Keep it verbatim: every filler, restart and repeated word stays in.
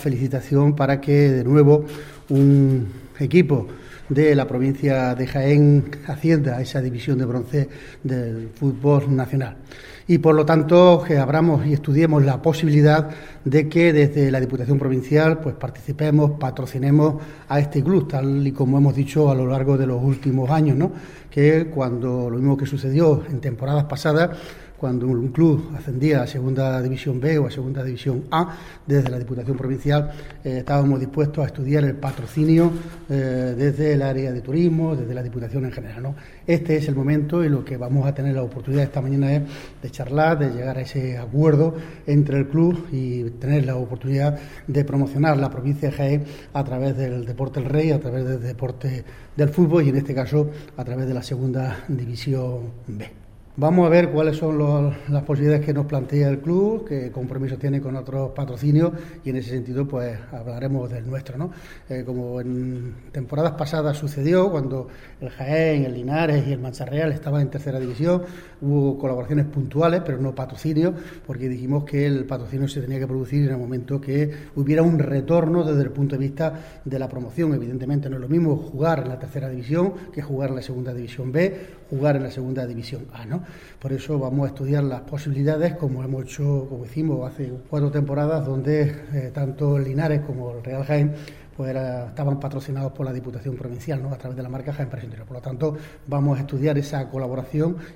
Felicitación para que de nuevo un equipo de la provincia de Jaén ascienda a esa división de bronce del fútbol nacional. Y por lo tanto que abramos y estudiemos la posibilidad de que desde la Diputación Provincial pues participemos, patrocinemos a este club, tal y como hemos dicho a lo largo de los últimos años, ¿no? Que cuando lo mismo que sucedió en temporadas pasadas, cuando un club ascendía a Segunda División B o a Segunda División A, desde la Diputación Provincial eh, estábamos dispuestos a estudiar el patrocinio eh, desde el área de turismo, desde la Diputación en general, ¿no? Este es el momento y lo que vamos a tener la oportunidad esta mañana es de charlar, de llegar a ese acuerdo entre el club y tener la oportunidad de promocionar la provincia de Jaén a través del deporte del Rey, a través del deporte del fútbol y en este caso a través de la Segunda División B. Vamos a ver cuáles son los, las posibilidades que nos plantea el club, qué compromisos tiene con otros patrocinios y en ese sentido pues hablaremos del nuestro, ¿no? Eh, como en temporadas pasadas sucedió cuando el Jaén, el Linares y el Mancha Real estaban en tercera división, hubo colaboraciones puntuales pero no patrocinios porque dijimos que el patrocinio se tenía que producir en el momento que hubiera un retorno desde el punto de vista de la promoción. Evidentemente no es lo mismo jugar en la tercera división que jugar en la segunda división B, jugar en la segunda división A, ¿no? Por eso vamos a estudiar las posibilidades, como hemos hecho, como hicimos hace cuatro temporadas, donde eh, tanto el Linares como el Real Jaén pues era, estaban patrocinados por la Diputación Provincial, ¿no? A través de la marca Jaén Presidencial. Por lo tanto, vamos a estudiar esa colaboración